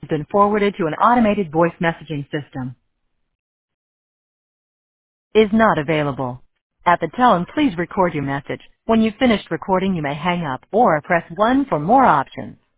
been forwarded to an automated voice messaging system. Is not available. At the tone, please record your message. When you've finished recording, you may hang up or press 1 for more options.